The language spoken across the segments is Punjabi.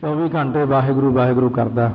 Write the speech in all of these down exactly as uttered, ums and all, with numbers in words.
चौबी घंटे वाहिगुरू वाहिगुरू करदा,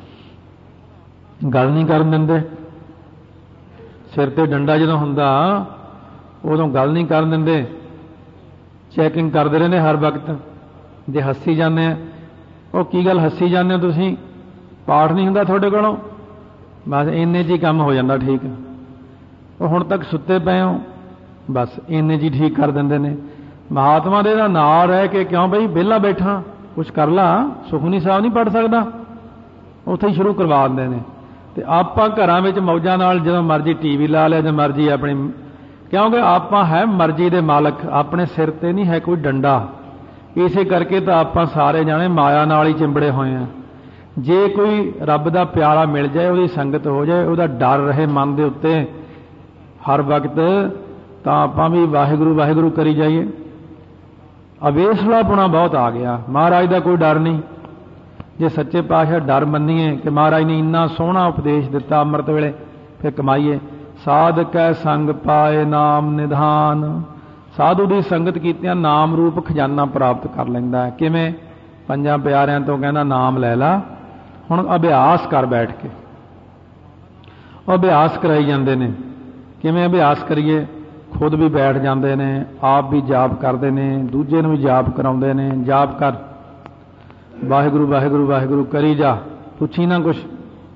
गल नहीं करन दिंदे। सिर ते डंडा जदों हुंदा उदों गल नहीं करन दिंदे, चैकिंग करदे रहंदे हर वक्त। जे हस्सी जाने वो की गल हस्सी जाने तुसीं, पाठ नहीं हुंदा तुहाडे कोलों, बस इन्ने च ही काम हो जांदा ठीक। वो हुण तक सुत्ते पए हो, बस इन्ने च ही ठीक कर दिंदे ने। महात्मा दे दा नाल रह के क्यों बई विहला बैठा, कुछ कर ला, सुखमनी साहब नहीं पढ़ सकदा, उत्थे ही शुरू करवा दिंदे ने। ते आपां घरां विच मौजां नाल जदों मर्जी टीवी ला लिया, जदों मर्जी अपनी, क्योंकि आपां है मर्जी दे मालक, अपने सिर ते नहीं है कोई डंडा। इसे करके तो आपां सारे जाने माया नाल ही चिंबड़े होए हैं। जे कोई रब दा प्यारा मिल जाए, उहदी संगत हो जाए, उहदा डर रहे मन दे उत्ते हर वक्त, तां आपां भी वाहिगुरू वाहिगुरू करी जाइए। अवेसलापुणा बहुत आ गया, महाराज का कोई डर नहीं। जे सच्चे पातशाह डर मन्नीए कि महाराज ने इन्ना सोहना उपदेश दिता अमृत वेले, फिर कमाईए। साध कै संग पाए नाम निधान, साधु की संगत कीतियां नाम रूप खजाना प्राप्त कर लैंदा है। किवें? पंजां प्यारियां तो कहना नाम लै ला, हुण अभ्यास कर बैठ के। अभ्यास कराई जांदे ने। किवें अभ्यास करिए? खुद भी बैठ जाते हैं, आप भी जाप करते हैं, दूजे नूं भी जाप कराउंदे ने। जाप कर, वाहिगुरू वाहिगुरू वाहिगुरू करी जा, पुछी ना कुछ।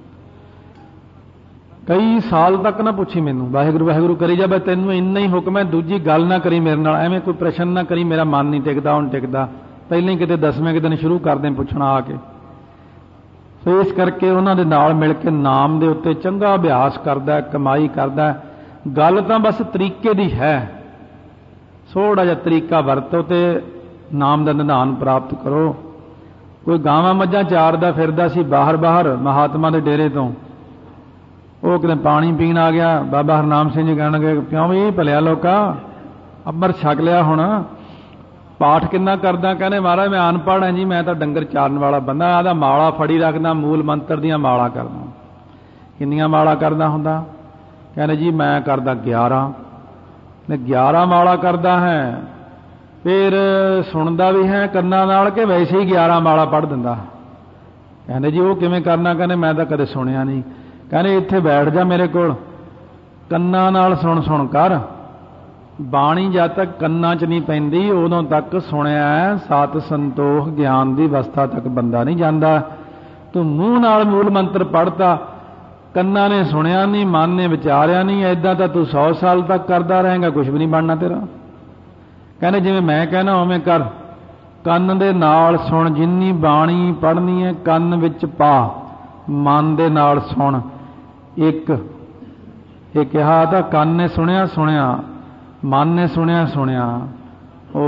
कई साल तक ना पुछी मैनू, वाहिगुरू वाहिगुरू करी जा, बस तैनूं इन्ना ही हुक्म है, दूजी गल ना करी मेरे नाल, एवें कोई प्रश्न ना करी, मेरा मन नहीं टिकदा, हुण टिकदा। पहले ही किते दसवें के दिन शुरू कर दें पुछना आके। तो इस करके उन्हां दे नाल मिल के नाम दे उत्ते चंगा अभ्यास करदा, कमाई करदा। गल तो बस तरीके दी है, थोड़ा जिहा तरीका वरतो ते नाम दा निधान प्राप्त करो। कोई गावां मੱਝਾਂ चारदा फिरदा सी बाहर बाहर महात्मा दे डेरे तो, वो किते पानी पीण आ गया, बाबा हरनाम सिंह जी कहणगे क्यों भी भलिया लोका अमर छक लिया, हुण पाठ किन्ना करदा? कहने महाराज मैं अनपढ़ हां जी, मैं तो डंगर चारन वाला बंदा, आदा माला फड़ी रखदा, मूल मंत्र दियां माला करदा। किन्नियां माला करदा हुंदा? कहने जी मैं करदा ग्यारह। ने ग्यारह माला करदा है, फिर सुनदा भी है कन्ना नाल के वैसे ही ग्यारह माला पढ़ दिंदा। कहने जी वो किवें करना? कहने मैं तो कदे सुनिया नहीं। कहने इत्थे बैठ जा मेरे कोल, कन्ना नाल सुन सुन कर, बाणी जद तक कन्ना च नहीं पैंदी उदों तक सुनिया है, सत संतोख ज्ञान की अवस्था तक बंदा नहीं जांदा। तू मूँह नाल मूल मंत्र पढ़ता, कन्ना ने सुनिया नहीं, मन ने विचारिया नहीं, ऐदा तो तू सौ साल तक करता रहेगा, कुछ भी नहीं बनना तेरा। कहने जिवें मैं कहना उवें कर, कंन दे नाल सुन, जिन्नी बाणी पढ़नी है कंन विच पा, मन दे नाल सुन। एक ये कहा था, कंन ने सुनिया सुनिया, मन ने सुनिया सुनिया, ओ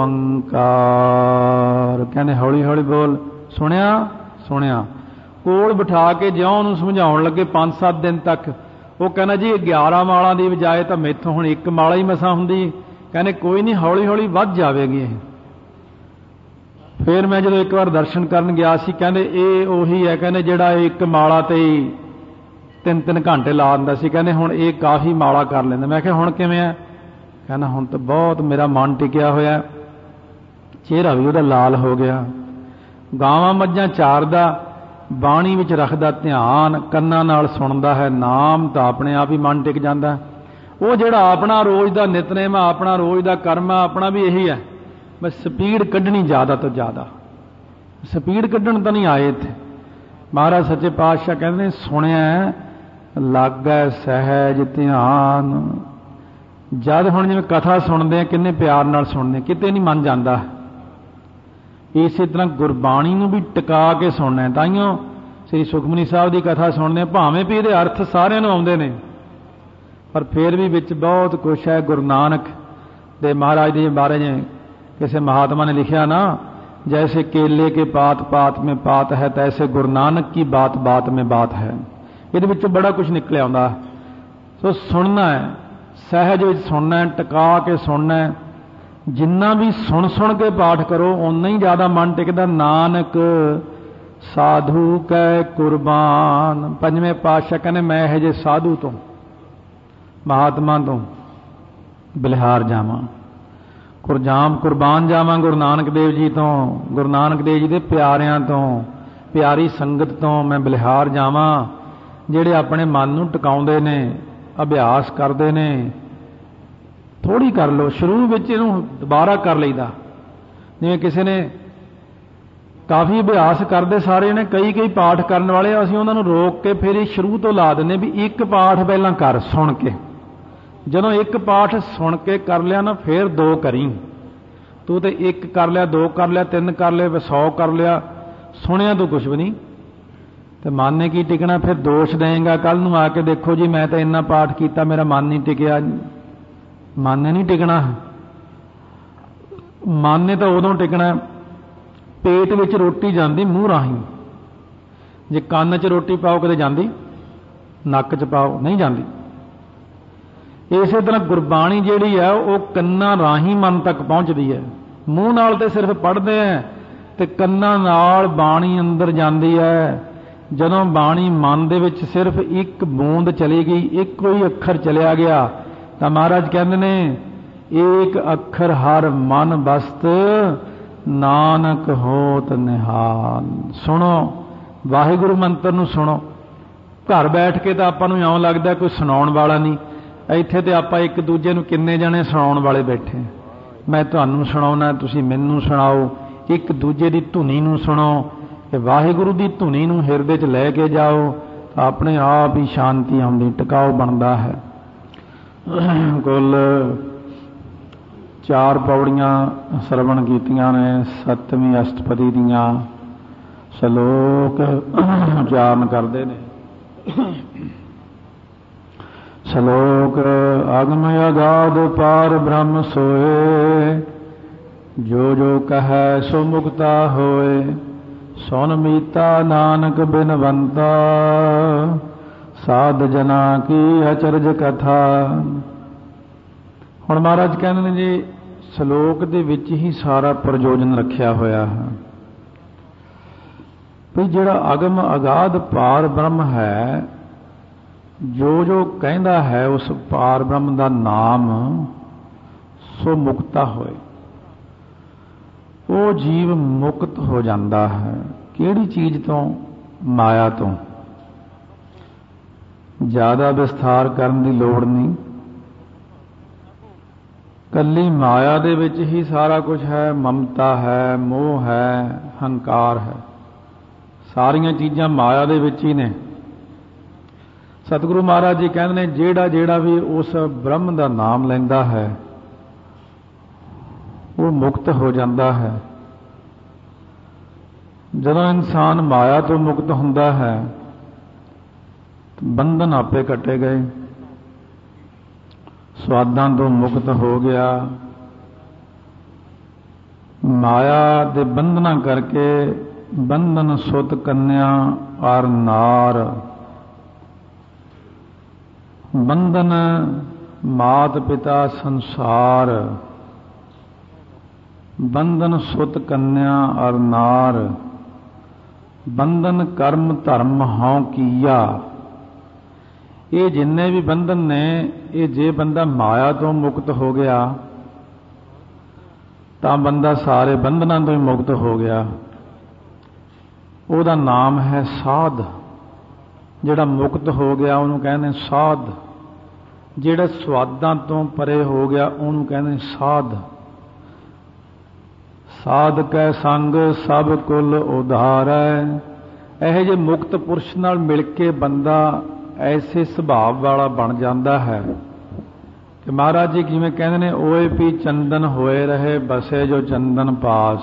अंकार। कहने हौली हौली बोल, सुनिया सुनिया। कोल बिठा के ज्यों उन्होंने समझाउण लगे पांच सत्त दिन तक, वो कहना जी ग्यारह माला की बजाय तो मेथों हुण एक माला ही मसा हुंदी। कहने कोई नहीं, हौली हौली वध जाएगी। फिर मैं जो एक बार दर्शन करन गया सी, कहंदे ये उही है, कहने जिहड़ा एक माला ते ही तीन तीन घंटे ला दिंदा सी, कहने हुण ये काफ़ी माला कर लैंदा। मैं कहा हुण किवें है? कहना हुण तो बहुत मेरा मन टिकिया होया, चेहरा भी उहदा लाल हो गया। गावां मੱਝਾਂ चारदा, बाणी विच रखदा ध्यान, कन्ना नाल सुनदा है नाम, तो अपने आप ही मन टिक जाता। वो जिहड़ा अपना रोज़ का नितनेम, अपना रोज़ का कर्म, अपना भी यही है, बस स्पीड कढ़नी ज़्यादा तो ज़्यादा। स्पीड कढ़न तो नहीं आए इत्थे। महाराज सच्चे पातशाह कहते सुनिया लागै सहज ध्यान। जद हुण जिवें कथा सुनते किन्ने प्यार नाल सुनते, किते नहीं मन जाता। इस तरह गुरबाणी नूं भी टिका के सुनना है। ताइयों श्री सुखमनी साहब की कथा सुनने, भावें भी ये अर्थ सारिਆਂ ਨੂੰ आउंदे ने, पर फिर भी विच बहुत कुछ है। गुरु नानक दे महाराज के बारे में किसी महात्मा ने लिखा ना, जैसे केले के पात पात में पात है, तैसे गुरु नानक की बात बात में बात है। ये विचों बड़ा कुछ निकले आउंदा। सो सुनना है, सहज विच सुनना है, टिका के सुनना है। जिन्ना भी सुन सुन के पाठ करो उन्ना ही ज़्यादा मन टिकदा। नानक साधु कै कुर्बान। पंजवें पातशाह कहने मैं यह जे साधु तो महात्मा तो बलिहार जावां। ਕੁਰਜਾਮ ਕੁਰਬਾਨ ਜਾਵਾਂ ਗੁਰੂ ਨਾਨਕ ਦੇਵ ਜੀ ਤੋਂ, ਗੁਰੂ ਨਾਨਕ ਦੇਵ ਜੀ ਦੇ ਪਿਆਰਿਆਂ ਤੋਂ, ਪਿਆਰੀ ਸੰਗਤ ਤੋਂ ਮੈਂ ਬਲਿਹਾਰ ਜਾਵਾਂ, ਜਿਹੜੇ ਆਪਣੇ ਮਨ ਨੂੰ ਟਿਕਾਉਂਦੇ ਨੇ, ਅਭਿਆਸ ਕਰਦੇ ਨੇ। ਥੋੜ੍ਹੀ ਕਰ ਲਓ, ਸ਼ੁਰੂ ਵਿੱਚ ਇਹਨੂੰ ਦੁਬਾਰਾ ਕਰ ਲਈਦਾ। ਜਿਵੇਂ ਕਿਸੇ ਨੇ ਕਾਫੀ ਅਭਿਆਸ ਕਰਦੇ ਸਾਰੇ ਨੇ, ਕਈ ਕਈ ਪਾਠ ਕਰਨ ਵਾਲੇ, ਅਸੀਂ ਉਹਨਾਂ ਨੂੰ ਰੋਕ ਕੇ ਫਿਰ ਸ਼ੁਰੂ ਤੋਂ ਲਾ ਦਿੰਦੇ ਵੀ ਇੱਕ ਪਾਠ ਪਹਿਲਾਂ ਕਰ ਸੁਣ ਕੇ। ਜਦੋਂ ਇੱਕ ਪਾਠ ਸੁਣ ਕੇ ਕਰ ਲਿਆ ਨਾ, ਫਿਰ ਦੋ ਕਰੀ। ਤੂੰ ਤੇ ਇੱਕ ਕਰ ਲਿਆ, ਦੋ ਕਰ ਲਿਆ, ਤਿੰਨ ਕਰ ਲਿਆ, ਸੌ ਕਰ ਲਿਆ, ਸੁਣਿਆ ਤੂੰ ਕੁਛ ਵੀ ਨਹੀਂ, ਤੇ ਮਨ ਨੇ ਕੀ ਟਿਕਣਾ? ਫਿਰ ਦੋਸ਼ ਦੇਏਗਾ ਕੱਲ ਨੂੰ ਆ ਕੇ, ਦੇਖੋ ਜੀ ਮੈਂ ਤਾਂ ਇੰਨਾ ਪਾਠ ਕੀਤਾ, ਮੇਰਾ ਮਨ ਨਹੀਂ ਟਿਕਿਆ। ਮਨ ਨੇ ਨਹੀਂ ਟਿਕਣਾ। ਮਨ ਨੇ ਤਾਂ ਉਦੋਂ ਟਿਕਣਾ ਪੇਟ ਵਿੱਚ ਰੋਟੀ ਜਾਂਦੀ ਮੂੰਹ ਰਾਹੀਂ। ਜੇ ਕੰਨ 'ਚ ਰੋਟੀ ਪਾਓ ਕਦੇ ਜਾਂਦੀ? ਨੱਕ 'ਚ ਪਾਓ ਨਹੀਂ ਜਾਂਦੀ। ਇਸੇ ਤਰ੍ਹਾਂ ਗੁਰਬਾਣੀ ਜਿਹੜੀ ਹੈ ਉਹ ਕੰਨਾਂ ਰਾਹੀਂ ਮਨ ਤੱਕ ਪਹੁੰਚਦੀ ਹੈ। ਮੂੰਹ ਨਾਲ ਤੇ ਸਿਰਫ ਪੜ੍ਹਦੇ ਹੈ, ਤੇ ਕੰਨਾਂ ਨਾਲ ਬਾਣੀ ਅੰਦਰ ਜਾਂਦੀ ਹੈ। ਜਦੋਂ ਬਾਣੀ ਮਨ ਦੇ ਵਿੱਚ ਸਿਰਫ ਇੱਕ ਬੂੰਦ ਚਲੀ ਗਈ, ਇੱਕੋ ਹੀ ਅੱਖਰ ਚਲਿਆ ਗਿਆ, ਤਾਂ ਮਹਾਰਾਜ ਕਹਿੰਦੇ ਨੇ ਏਕ ਅੱਖਰ ਹਰ ਮਨ ਬਸਤ, ਨਾਨਕ ਹੋਤ ਨਿਹਾਲ। ਸੁਣੋ ਵਾਹਿਗੁਰੂ ਮੰਤਰ ਨੂੰ ਸੁਣੋ। ਘਰ ਬੈਠ ਕੇ ਤਾਂ ਆਪਾਂ ਨੂੰ ਇਉਂ ਲੱਗਦਾ ਕੋਈ ਸੁਣਾਉਣ ਵਾਲਾ ਨਹੀਂ। ਇੱਥੇ ਤੇ ਆਪਾਂ ਇੱਕ ਦੂਜੇ ਨੂੰ ਕਿੰਨੇ ਜਣੇ ਸੁਣਾਉਣ ਵਾਲੇ ਬੈਠੇ। ਮੈਂ ਤੁਹਾਨੂੰ ਸੁਣਾਉਣਾ, ਤੁਸੀਂ ਮੈਨੂੰ ਸੁਣਾਓ, ਇੱਕ ਦੂਜੇ ਦੀ ਧੁਨੀ ਨੂੰ ਸੁਣੋ। ਕਿ ਵਾਹਿਗੁਰੂ ਦੀ ਧੁਨੀ ਨੂੰ ਹਿਰਦੇ 'ਚ ਲੈ ਕੇ ਜਾਓ ਤਾਂ ਆਪਣੇ ਆਪ ਹੀ ਸ਼ਾਂਤੀ ਆਉਂਦੀ, ਟਿਕਾਓ ਬਣਦਾ ਹੈ। ਕੁੱਲ ਚਾਰ ਪੌੜੀਆਂ ਸਰਵਣ ਕੀਤੀਆਂ ਨੇ, ਸੱਤਵੀਂ ਅਸ਼ਟਪਦੀ ਦੀਆਂ ਸ਼ਲੋਕ ਉਚਾਰਨ ਕਰਦੇ ਨੇ। ਸ਼ਲੋਕ ਅਗਮ ਅਗਾਧ ਪਾਰ ਬ੍ਰਹਮ ਸੋਏ, ਜੋ ਜੋ ਕਹੈ ਸੋ ਮੁਕਤਾ ਹੋਏ, ਸੁਨ ਮੀਤਾ ਨਾਨਕ ਬਿਨਵੰਤਾ, ਸਾਧ ਜਨਾ ਕੀ ਅਚਰਜ ਕਥਾ। ਹੁਣ ਮਹਾਰਾਜ ਕਹਿੰਦੇ ਨੇ ਜੀ ਸ਼ਲੋਕ ਦੇ ਵਿੱਚ ਹੀ ਸਾਰਾ ਪ੍ਰਯੋਜਨ ਰੱਖਿਆ ਹੋਇਆ ਹੈ ਵੀ ਜਿਹੜਾ ਅਗਮ ਅਗਾਧ ਪਾਰ ਬ੍ਰਹਮ ਹੈ, ਜੋ ਜੋ ਕਹਿੰਦਾ ਹੈ ਉਸ ਪਾਰ ਬ੍ਰਹਮ ਦਾ ਨਾਮ, ਸੋ ਮੁਕਤਾ ਹੋਏ। ਉਹ ਜੀਵ ਮੁਕਤ ਹੋ ਜਾਂਦਾ ਹੈ। ਕਿਹੜੀ ਚੀਜ਼ ਤੋਂ? ਮਾਇਆ ਤੋਂ। ਜ਼ਿਆਦਾ ਵਿਸਥਾਰ ਕਰਨ ਦੀ ਲੋੜ ਨਹੀਂ। ਕੱਲੀ ਮਾਇਆ ਦੇ ਵਿੱਚ ਹੀ ਸਾਰਾ ਕੁਝ ਹੈ। ਮਮਤਾ ਹੈ, ਮੋਹ ਹੈ, ਹੰਕਾਰ ਹੈ, ਸਾਰੀਆਂ ਚੀਜ਼ਾਂ ਮਾਇਆ ਦੇ ਵਿੱਚ ਹੀ ਨੇ। ਸਤਿਗੁਰੂ ਮਹਾਰਾਜ ਜੀ ਕਹਿੰਦੇ ਨੇ ਜਿਹੜਾ ਜਿਹੜਾ ਵੀ ਉਸ ਬ੍ਰਹਮ ਦਾ ਨਾਮ ਲੈਂਦਾ ਹੈ ਉਹ ਮੁਕਤ ਹੋ ਜਾਂਦਾ ਹੈ। ਜਦੋਂ ਇਨਸਾਨ ਮਾਇਆ ਤੋਂ ਮੁਕਤ ਹੁੰਦਾ ਹੈ ਬੰਧਨ ਆਪੇ ਕੱਟੇ ਗਏ, ਸਵਾਦਾਂ ਤੋਂ ਮੁਕਤ ਹੋ ਗਿਆ। ਮਾਇਆ ਦੇ ਬੰਧਨਾਂ ਕਰਕੇ ਬੰਧਨ ਸੁਤ ਕੰਨਿਆ ਔਰ ਨਾਰ, ਬੰਧਨ ਮਾਤ ਪਿਤਾ ਸੰਸਾਰ, ਬੰਧਨ ਸੁਤ ਕੰਨਿਆ ਔਰ ਨਾਰ, ਬੰਧਨ ਕਰਮ ਧਰਮ ਹਉ ਕੀਆ। ਇਹ ਜਿੰਨੇ ਵੀ ਬੰਧਨ ਨੇ, ਇਹ ਜੇ ਬੰਦਾ ਮਾਇਆ ਤੋਂ ਮੁਕਤ ਹੋ ਗਿਆ ਤਾਂ ਬੰਦਾ ਸਾਰੇ ਬੰਧਨਾਂ ਤੋਂ ਹੀ ਮੁਕਤ ਹੋ ਗਿਆ। ਉਹਦਾ ਨਾਮ ਹੈ ਸਾਧ। ਜਿਹੜਾ ਮੁਕਤ ਹੋ ਗਿਆ ਉਹਨੂੰ ਕਹਿੰਦੇ ਸਾਧ। ਜਿਹੜਾ ਸਵਾਦਾਂ ਤੋਂ ਪਰੇ ਹੋ ਗਿਆ ਉਹਨੂੰ ਕਹਿੰਦੇ ਸਾਧ। ਸਾਧ ਕੈ ਸੰਗ ਸਭ ਕੁਲ ਉਧਾਰੈ। ਇਹੋ ਜਿਹੇ ਮੁਕਤ ਪੁਰਸ਼ ਨਾਲ ਮਿਲ ਕੇ ਬੰਦਾ ਐਸੇ ਸੁਭਾਅ ਵਾਲਾ ਬਣ ਜਾਂਦਾ ਹੈ ਕਿ ਮਹਾਰਾਜ ਜੀ ਜਿਵੇਂ ਕਹਿੰਦੇ ਨੇ, ਓਏ ਵੀ ਚੰਦਨ ਹੋਏ ਰਹੇ ਬਸੇ ਜੋ ਚੰਦਨ ਪਾਸ।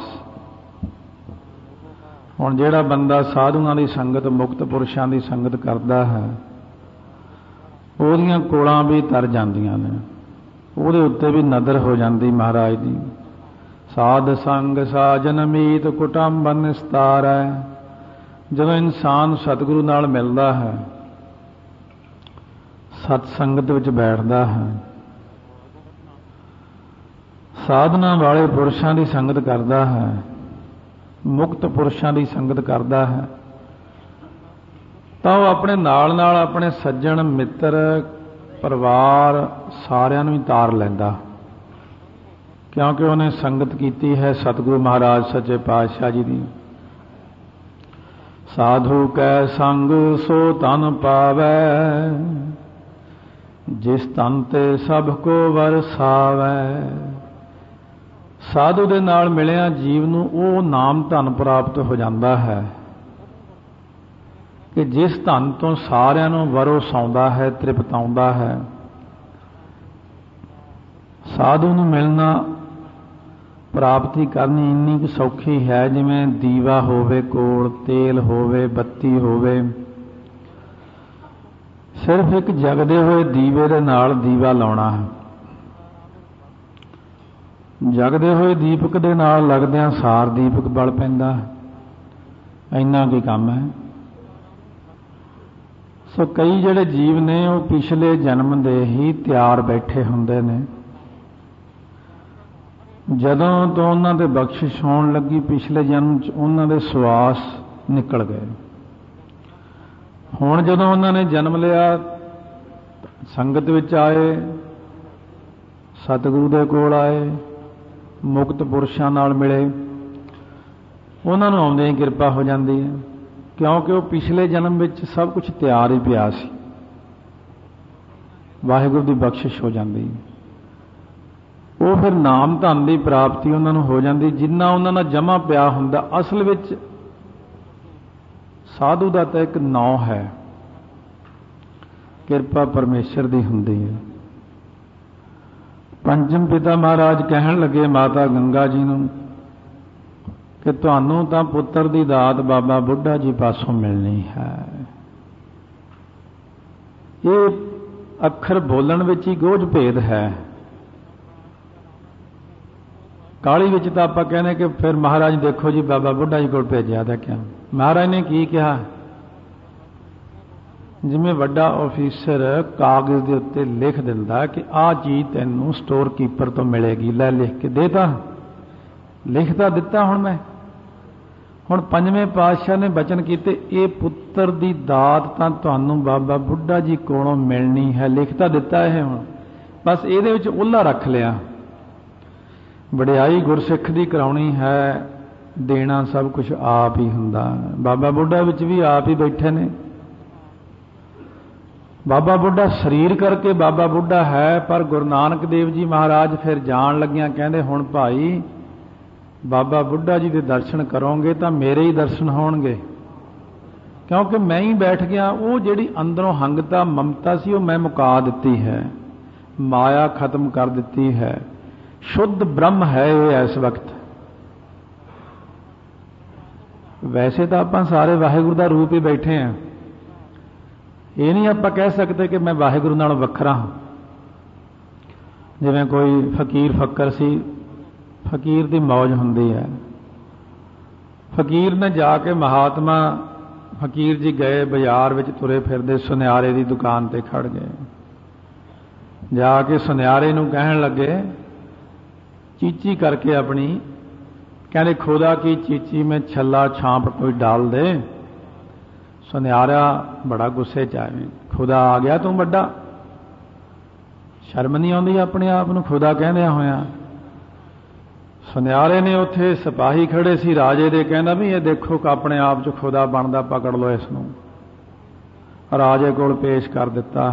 ਹੁਣ ਜਿਹੜਾ ਬੰਦਾ ਸਾਧੂਆਂ ਦੀ ਸੰਗਤ, ਮੁਕਤ ਪੁਰਸ਼ਾਂ ਦੀ ਸੰਗਤ ਕਰਦਾ ਹੈ, ਉਹਦੀਆਂ ਕੋਲਾਂ ਵੀ ਤਰ ਜਾਂਦੀਆਂ ਨੇ, ਉਹਦੇ ਉੱਤੇ ਵੀ ਨਦਰ ਹੋ ਜਾਂਦੀ ਮਹਾਰਾਜ ਦੀ। ਸਾਧ ਸੰਗ ਸਾਜਨ ਮੀਤ ਕੁਟੰਬ ਨਿਸਤਾਰੈ। ਜਦੋਂ ਇਨਸਾਨ ਸਤਿਗੁਰੂ ਨਾਲ ਮਿਲਦਾ ਹੈ, ਸਤ ਸੰਗਤ ਵਿੱਚ ਬੈਠਦਾ ਹੈ, ਸਾਧਨਾ ਵਾਲੇ ਪੁਰਸ਼ਾਂ ਦੀ ਸੰਗਤ ਕਰਦਾ ਹੈ, ਮੁਕਤ ਪੁਰਸ਼ਾਂ ਦੀ ਸੰਗਤ ਕਰਦਾ ਹੈ, ਤਾਂ ਉਹ ਆਪਣੇ ਨਾਲ ਨਾਲ ਆਪਣੇ ਸੱਜਣ ਮਿੱਤਰ ਪਰਿਵਾਰ ਸਾਰਿਆਂ ਨੂੰ ਹੀ ਤਾਰ ਲੈਂਦਾ। क्योंकि उन्हें संगत की है सतगुरु महाराज सच्चे पातशाह जी की। साधु कै संग सो तन पावै, जिस तन ते सब को वरसावै। साधु दे नाल मिलिया जीव नूं ਉਹ नाम धन प्राप्त हो जाता है कि जिस धन तो सारिਆਂ ਨੂੰ ਵਰਸਾਉਂਦਾ है, तृप्ताਉਂਦਾ है। साधु ਨੂੰ मिलना प्राप्ति करनी इन्नी कि सौखी है जिवें दीवा होवे कोल, तेल होवे, बत्ती होवे। सिर्फ एक जगदे हुए दीवे दे नाल दीवा लाउणा है। जगदे हुए दीपक दे नाल लगदिआं सार दीपक बल पैंदा, इन्ना की काम है। सो कई जिहड़े जीव ने वो पिछले जन्म दे ही तैयार बैठे हुंदे ने। ਜਦੋਂ ਤੋਂ ਉਹਨਾਂ ਦੇ ਬਖਸ਼ਿਸ਼ ਹੋਣ ਲੱਗੀ ਪਿਛਲੇ ਜਨਮ 'ਚ ਉਹਨਾਂ ਦੇ ਸਵਾਸ ਨਿਕਲ ਗਏ। ਹੁਣ ਜਦੋਂ ਉਹਨਾਂ ਨੇ ਜਨਮ ਲਿਆ, ਸੰਗਤ ਵਿੱਚ ਆਏ, ਸਤਿਗੁਰੂ ਦੇ ਕੋਲ ਆਏ, ਮੁਕਤ ਪੁਰਸ਼ਾਂ ਨਾਲ ਮਿਲੇ, ਉਹਨਾਂ ਨੂੰ ਆਉਂਦੇ ਹੀ ਕਿਰਪਾ ਹੋ ਜਾਂਦੀ ਹੈ, ਕਿਉਂਕਿ ਉਹ ਪਿਛਲੇ ਜਨਮ ਵਿੱਚ ਸਭ ਕੁਝ ਤਿਆਰ ਹੀ ਪਿਆ ਸੀ। ਵਾਹਿਗੁਰੂ ਦੀ ਬਖਸ਼ਿਸ਼ ਹੋ ਜਾਂਦੀ ਹੈ। ਉਹ ਫਿਰ ਨਾਮ ਧਨ ਦੀ ਪ੍ਰਾਪਤੀ ਉਹਨਾਂ ਨੂੰ ਹੋ ਜਾਂਦੀ, ਜਿੰਨਾ ਉਹਨਾਂ ਨਾਲ ਜਮ੍ਹਾਂ ਪਿਆ ਹੁੰਦਾ। ਅਸਲ ਵਿੱਚ ਸਾਧੂ ਦਾ ਤਾਂ ਇੱਕ ਨਾਂ ਹੈ, ਕਿਰਪਾ ਪਰਮੇਸ਼ਰ ਦੀ ਹੁੰਦੀ ਹੈ। ਪੰਚਮ ਪਿਤਾ ਮਹਾਰਾਜ ਕਹਿਣ ਲੱਗੇ ਮਾਤਾ ਗੰਗਾ ਜੀ ਨੂੰ ਕਿ ਤੁਹਾਨੂੰ ਤਾਂ ਪੁੱਤਰ ਦੀ ਦਾਤ ਬਾਬਾ ਬੁੱਢਾ ਜੀ ਪਾਸੋਂ ਮਿਲਣੀ ਹੈ। ਇਹ ਅੱਖਰ ਬੋਲਣ ਵਿੱਚ ਹੀ ਗੋਝ ਭੇਦ ਹੈ। ਕਾਲੀ ਵਿੱਚ ਤਾਂ ਆਪਾਂ ਕਹਿੰਦੇ ਕਿ ਫਿਰ ਮਹਾਰਾਜ ਦੇਖੋ ਜੀ ਬਾਬਾ ਬੁੱਢਾ ਜੀ ਕੋਲ ਭੇਜਿਆ ਤਾਂ ਕਿਆ ਮਹਾਰਾਜ ਨੇ ਕੀ ਕਿਹਾ? ਜਿਵੇਂ ਵੱਡਾ ਆਫੀਸਰ ਕਾਗਜ਼ ਦੇ ਉੱਤੇ ਲਿਖ ਦਿੰਦਾ ਕਿ ਆਹ ਚੀਜ਼ ਤੈਨੂੰ ਸਟੋਰ ਕੀਪਰ ਤੋਂ ਮਿਲੇਗੀ, ਲੈ ਲਿਖ ਕੇ ਦੇ ਤਾ, ਲਿਖ ਤਾਂ ਦਿੱਤਾ। ਹੁਣ ਮੈਂ ਹੁਣ ਪੰਜਵੇਂ ਪਾਤਸ਼ਾਹ ਨੇ ਬਚਨ ਕੀਤੇ, ਇਹ ਪੁੱਤਰ ਦੀ ਦਾਤ ਤਾਂ ਤੁਹਾਨੂੰ ਬਾਬਾ ਬੁੱਢਾ ਜੀ ਕੋਲੋਂ ਮਿਲਣੀ ਹੈ, ਲਿਖ ਤਾਂ ਦਿੱਤਾ। ਇਹ ਹੁਣ ਬਸ ਇਹਦੇ ਵਿੱਚ ਓਹਲਾ ਰੱਖ ਲਿਆ। ਵਡਿਆਈ ਗੁਰਸਿੱਖ ਦੀ ਕਰਾਉਣੀ ਹੈ, ਦੇਣਾ ਸਭ ਕੁਝ ਆਪ ਹੀ ਹੁੰਦਾ। ਬਾਬਾ ਬੁੱਢਾ ਵਿੱਚ ਵੀ ਆਪ ਹੀ ਬੈਠੇ ਨੇ। ਬਾਬਾ ਬੁੱਢਾ ਸਰੀਰ ਕਰਕੇ ਬਾਬਾ ਬੁੱਢਾ ਹੈ, ਪਰ ਗੁਰੂ ਨਾਨਕ ਦੇਵ ਜੀ ਮਹਾਰਾਜ ਫਿਰ ਜਾਣ ਲੱਗਿਆਂ ਕਹਿੰਦੇ ਹੁਣ ਭਾਈ ਬਾਬਾ ਬੁੱਢਾ ਜੀ ਦੇ ਦਰਸ਼ਨ ਕਰੋਗੇ ਤਾਂ ਮੇਰੇ ਹੀ ਦਰਸ਼ਨ ਹੋਣਗੇ, ਕਿਉਂਕਿ ਮੈਂ ਹੀ ਬੈਠ ਗਿਆ। ਉਹ ਜਿਹੜੀ ਅੰਦਰੋਂ ਹੰਗਤਾ ਮਮਤਾ ਸੀ ਉਹ ਮੈਂ ਮੁਕਾ ਦਿੱਤੀ ਹੈ, ਮਾਇਆ ਖਤਮ ਕਰ ਦਿੱਤੀ ਹੈ। शुद्ध ब्रह्म है ये इस वक्त। वैसे तो आप सारे वाहिगुरु का रूप ही बैठे हैं, ये नहीं आप कह सकते कि मैं वाहिगुरु नालों वखरा हाँ। जिवें कोई फकीर फक्कर सी, फकीर की मौज हुंदी है। फकीर ने जाके महात्मा फकीर जी गए बाजार में तुरे फिरदे सुनियारे की दुकान पर खड़ गए। जाके सुनियारे नूं कहण लगे चीची करके अपनी, कहने खुदा की चीची में छला छांप कोई डाल दे। सुनियारा बड़ा गुस्से च आए, खुदा आ गया तू बड़ा, शर्म नहीं आती अपने आप को खुदा कहंदिया होया। सुनियारे ने उत्थे सिपाही खड़े सी राजे दे, कहंदा भी ये देखो कि अपने आप च खुदा बनदा, पकड़ लो इसनूं। राजे कोल पेश कर दिता।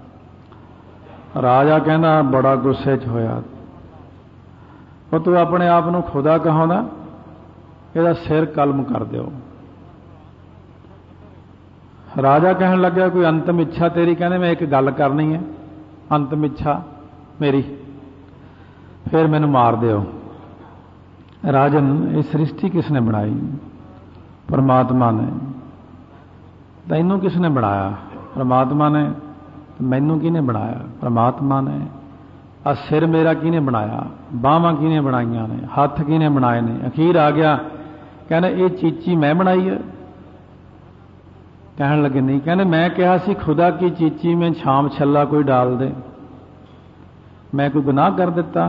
राजा कहंदा बड़ा गुस्से च होया, ਉਹ ਤੂੰ ਆਪਣੇ ਆਪ ਨੂੰ ਖੁਦਾ ਕਹਾਉਂਦਾ, ਇਹਦਾ ਸਿਰ ਕਲਮ ਕਰ ਦਿਓ। ਰਾਜਾ ਕਹਿਣ ਲੱਗਿਆ ਕੋਈ ਅੰਤਮ ਇੱਛਾ ਤੇਰੀ? ਕਹਿੰਦੇ ਮੈਂ ਇੱਕ ਗੱਲ ਕਰਨੀ ਹੈ, ਅੰਤਮ ਇੱਛਾ ਮੇਰੀ, ਫਿਰ ਮੈਨੂੰ ਮਾਰ ਦਿਓ। ਰਾਜਨ ਇਹ ਸ੍ਰਿਸ਼ਟੀ ਕਿਸ ਨੇ ਬਣਾਈ? ਪਰਮਾਤਮਾ ਨੇ। ਤੈਨੂੰ ਕਿਸ ਨੇ ਬਣਾਇਆ? ਪਰਮਾਤਮਾ ਨੇ। ਮੈਨੂੰ ਕਿਹਨੇ ਬਣਾਇਆ? ਪਰਮਾਤਮਾ ਨੇ। आ सिर मेरा किने बनाया? बाहवां किने बनाईयां ने? हथ किने बनाए ने? अखीर आ गया कहने ये चीची मैं बनाई है। कहन लगे नहीं, कहने मैं कहा सी खुदा की चीची में छाम छल्ला कोई डाल दे, मैं कोई गुनाह कर दिता?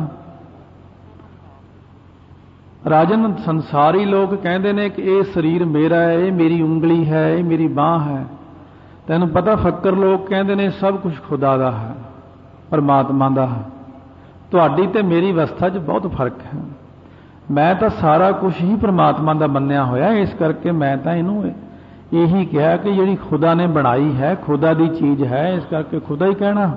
राजन संसारी लोग कहते हैं कि ये शरीर मेरा है, ये मेरी उंगली है, ये मेरी बांह है। तैनूं पता फक्कर लोग कहते हैं सब कुछ खुदा दा है, परमात्मा दा है। ਤੁਹਾਡੀ ਤੇ ਮੇਰੀ ਅਵਸਥਾ 'ਚ ਬਹੁਤ ਫਰਕ ਹੈ। ਮੈਂ ਤਾਂ ਸਾਰਾ ਕੁਝ ਹੀ ਪ੍ਰਮਾਤਮਾ ਦਾ ਮੰਨਿਆ ਹੋਇਆ, ਇਸ ਕਰਕੇ ਮੈਂ ਤਾਂ ਇਹਨੂੰ ਇਹੀ ਕਿਹਾ ਕਿ ਜਿਹੜੀ ਖੁਦਾ ਨੇ ਬਣਾਈ ਹੈ, ਖੁਦਾ ਦੀ ਚੀਜ਼ ਹੈ, ਇਸ ਕਰਕੇ ਖੁਦਾ ਹੀ ਕਹਿਣਾ।